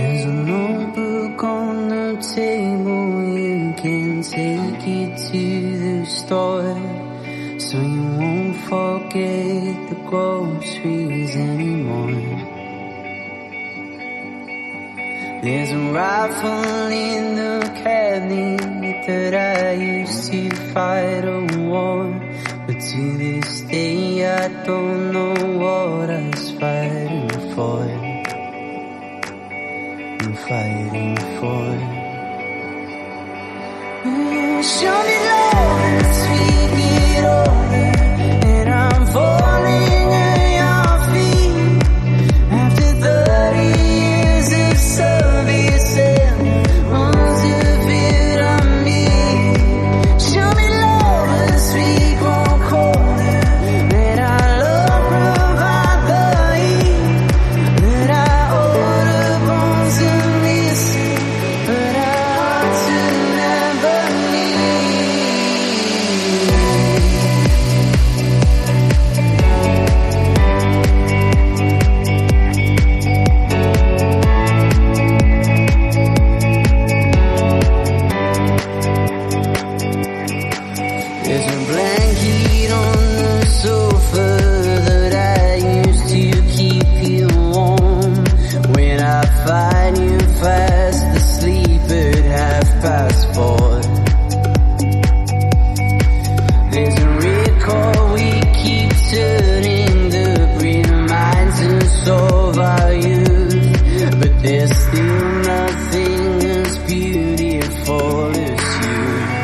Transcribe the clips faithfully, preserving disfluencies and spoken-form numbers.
There's a notebook on the table, you can take it to the store, so you won't forget the groceries anymore. There's a rifle in the cabinet that I used to fight a war, but to this day I don't know what I was fighting for. I'm fighting for. You show me love as we get older, and I'm falling at your feet after thirty years of service and months of it on me. Show me love as we grow colder, that our love provide the heat, that our older bones are missing, but our hearts will never There's a blanket on the sofa that I used to keep you warm. When I find you fast asleep at half past four. There's a record we keep turning that reminds us of our youth, but there's still nothing as beautiful as you.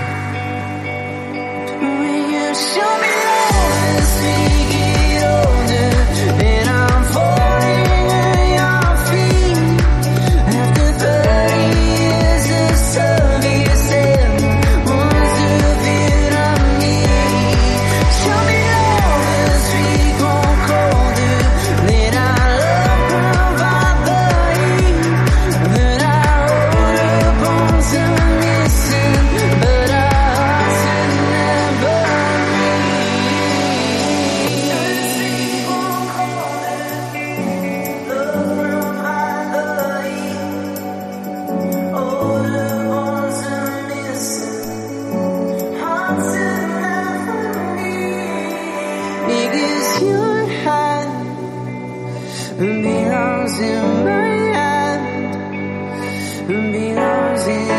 Show me love as we get older, and I'm falling at your feet after thirty years of service and months of it on me. Show me love as we grow colder, let our love provide the heat, that our older bones are missing, but our hearts will never. Because your hand belongs in my hand, belongs in